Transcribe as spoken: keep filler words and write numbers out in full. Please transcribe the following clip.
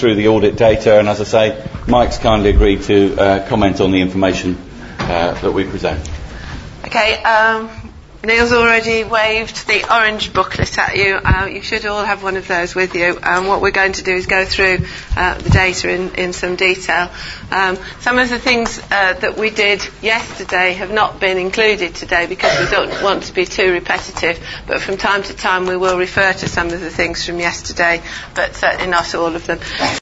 through the audit data, and as I say, Mike's kindly agreed to uh, comment on the information uh, that we present. Okay, um, Neil's already waved the orange booklet at you. Uh, you should all have one of those with you. Um, what we're going to do is go through uh, the data in, in some detail. Um, some of the things uh, that we did yesterday have not been included today because we don't want to be too repetitive, but from time to time we will refer to some of the things from yesterday, but certainly not all of them.